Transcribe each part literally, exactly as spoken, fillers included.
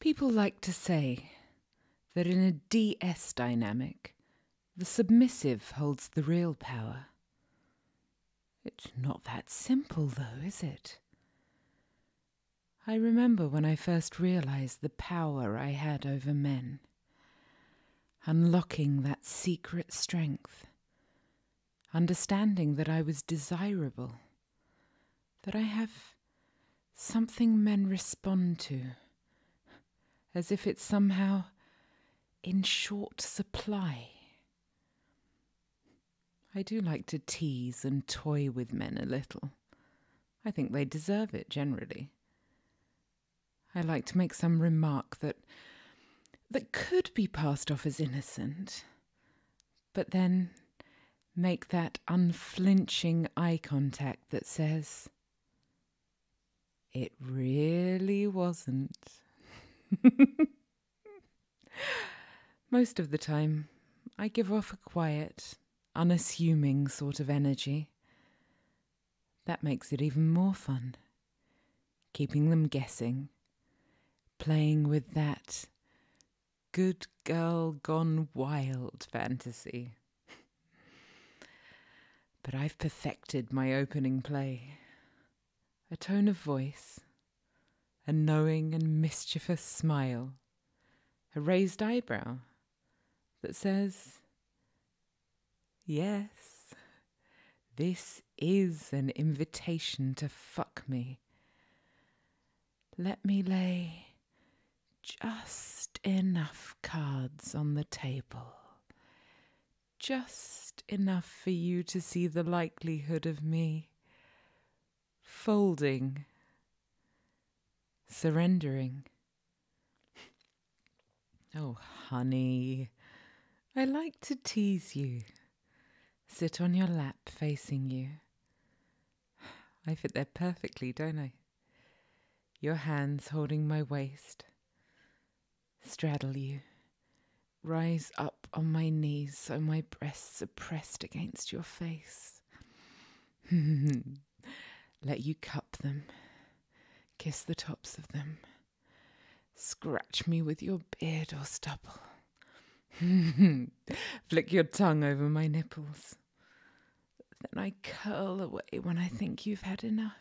People like to say that in a D S dynamic, the submissive holds the real power. It's not that simple, though, is it? I remember when I first realized the power I had over men, unlocking that secret strength, understanding that I was desirable, that I have something men respond to, as if it's somehow in short supply. I do like to tease and toy with men a little. I think they deserve it, generally. I like to make some remark that that could be passed off as innocent, but then make that unflinching eye contact that says, it really wasn't. Most of the time, I give off a quiet, unassuming sort of energy. That makes it even more fun, keeping them guessing, playing with that good girl gone wild fantasy. But I've perfected my opening play. A tone of voice, a knowing and mischievous smile, a raised eyebrow that says, yes, this is an invitation to fuck me. Let me lay just enough cards on the table, just enough for you to see the likelihood of me folding, surrendering. Oh, honey, I like to tease you. Sit on your lap facing you. I fit there perfectly, don't I? Your hands holding my waist. Straddle you. Rise up on my knees so my breasts are pressed against your face. Let you cup them. Kiss the tops of them. Scratch me with your beard or stubble. Flick your tongue over my nipples. Then I curl away when I think you've had enough.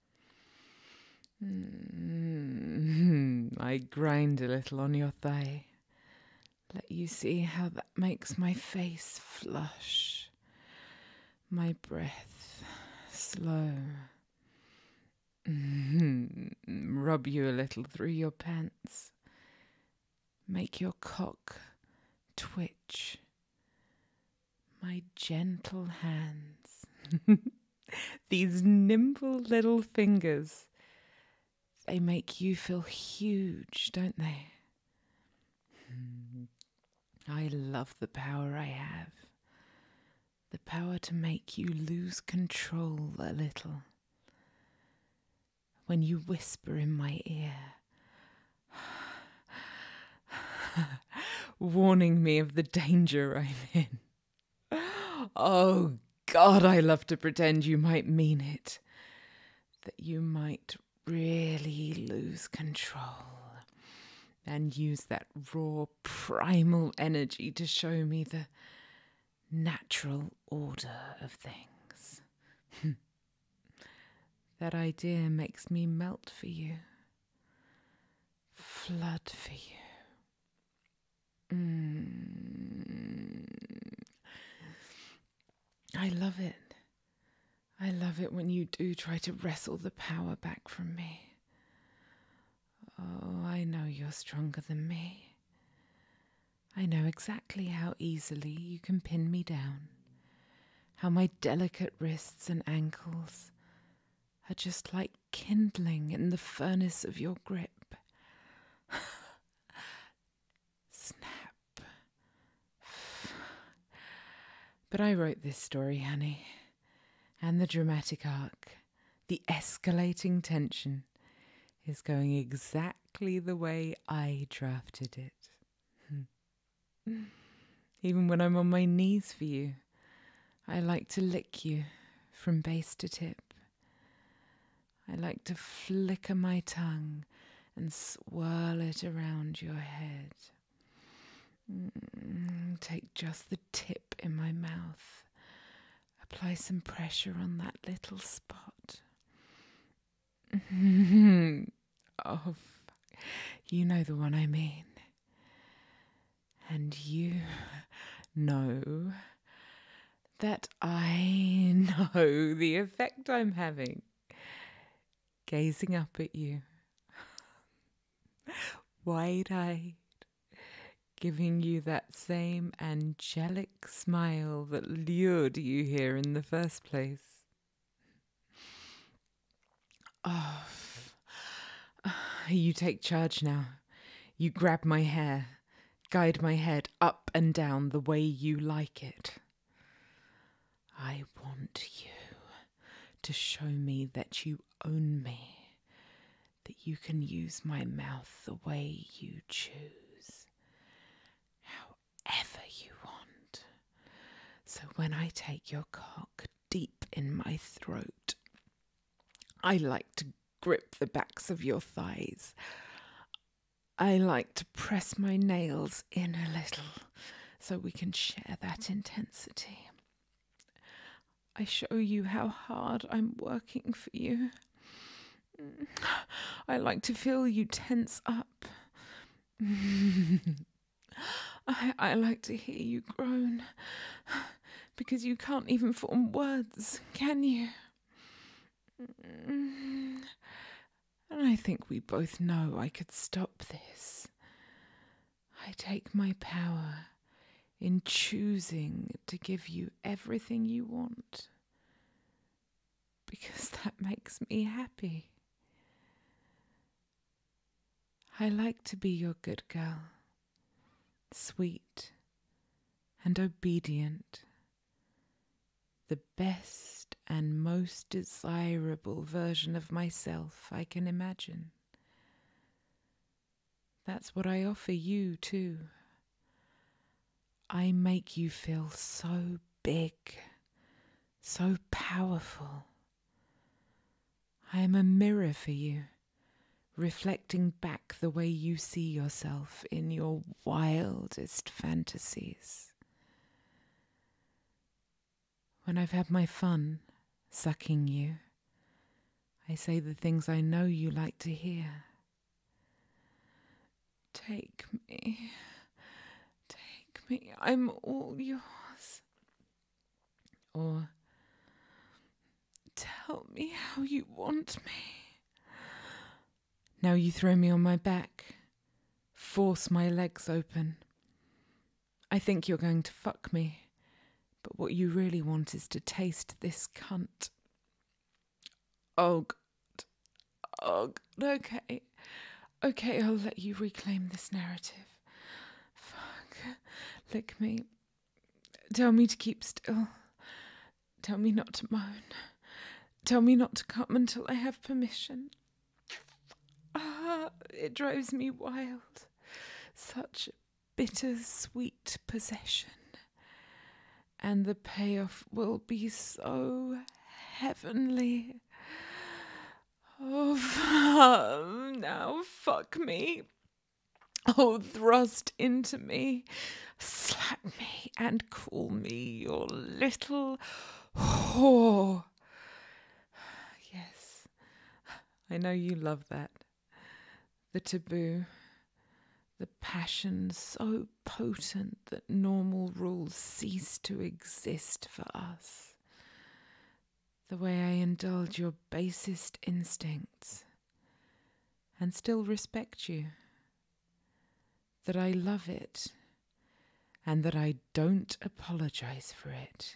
Mm-hmm. I grind a little on your thigh. Let you see how that makes my face flush. My breath slow. Mm-hmm. Rub you a little through your pants. Make your cock twitch. My gentle hands. These nimble little fingers. They make you feel huge, don't they? I love the power I have. The power to make you lose control a little. When you whisper in my ear, warning me of the danger I'm in. Oh, God, I love to pretend you might mean it. That you might really lose control and use that raw, primal energy to show me the natural order of things. That idea makes me melt for you, flood for you. Mm. I love it. I love it when you do try to wrestle the power back from me. Oh, I know you're stronger than me. I know exactly how easily you can pin me down, how my delicate wrists and ankles are just like kindling in the furnace of your grip. Snap. But I wrote this story, honey, and the dramatic arc, the escalating tension, is going exactly the way I drafted it. Even when I'm on my knees for you, I like to lick you from base to tip. I like to flicker my tongue and swirl it around your head. Mm, take just the tip in my mouth. Apply some pressure on that little spot. Oh, you know the one I mean. And you know that I know the effect I'm having. Gazing up at you, wide-eyed, giving you that same angelic smile that lured you here in the first place. Oh, you take charge now. You grab my hair, guide my head up and down the way you like it. I want you to show me that you own me, that you can use my mouth the way you choose, however you want. So when I take your cock deep in my throat, I like to grip the backs of your thighs. I like to press my nails in a little so we can share that intensity. I show you how hard I'm working for you. I like to feel you tense up. I, I like to hear you groan, because you can't even form words, can you? And I think we both know I could stop this. I take my power in choosing to give you everything you want, because that makes me happy. I like to be your good girl, sweet and obedient, the best and most desirable version of myself I can imagine. That's what I offer you too. I make you feel so big, so powerful. I am a mirror for you, reflecting back the way you see yourself in your wildest fantasies. When I've had my fun sucking you, I say the things I know you like to hear. Take me, take me, I'm all yours. Or, tell me how you want me. Now you throw me on my back, force my legs open. I think you're going to fuck me, but what you really want is to taste this cunt. Oh God, oh God, okay. Okay, I'll let you reclaim this narrative. Fuck. Lick me. Tell me to keep still. Tell me not to moan. Tell me not to come until I have permission. Ah, it drives me wild. Such bittersweet possession. And the payoff will be so heavenly. Oh, now fuck me. Oh, thrust into me, slap me and call me your little whore. Yes, I know you love that. The taboo, the passion so potent that normal rules cease to exist for us. The way I indulge your basest instincts and still respect you. That I love it and that I don't apologize for it.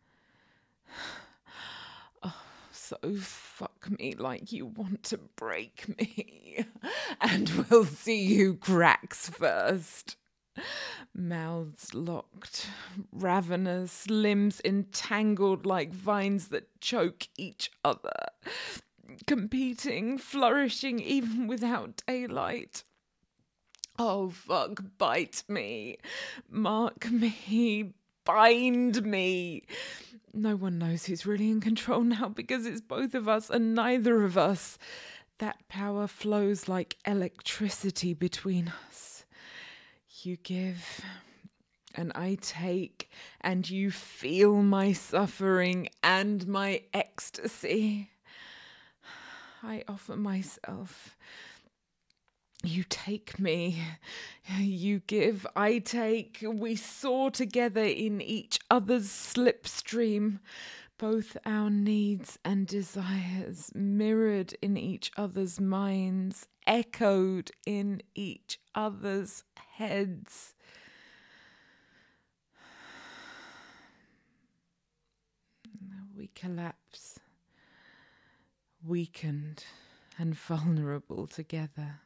Oh, so fuck me like you want to break me, and we'll see who cracks first. Mouths locked, ravenous, limbs entangled like vines that choke each other, competing, flourishing even without daylight. Oh, fuck, bite me, mark me, bind me. No one knows who's really in control now because it's both of us and neither of us. That power flows like electricity between us. You give and I take, and you feel my suffering and my ecstasy. I offer myself. You take me, you give, I take. We soar together in each other's slipstream, both our needs and desires mirrored in each other's minds, echoed in each other's heads. We collapse, weakened and vulnerable together.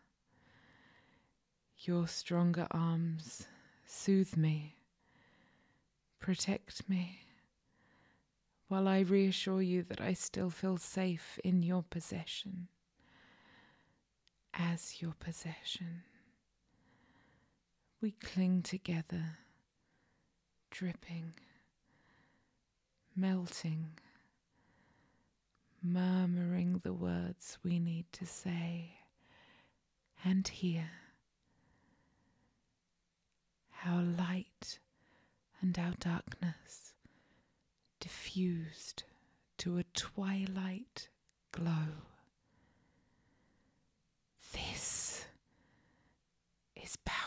Your stronger arms soothe me, protect me, while I reassure you that I still feel safe in your possession, as your possession. We cling together, dripping, melting, murmuring the words we need to say and hear. Our light and our darkness diffused to a twilight glow. This is power.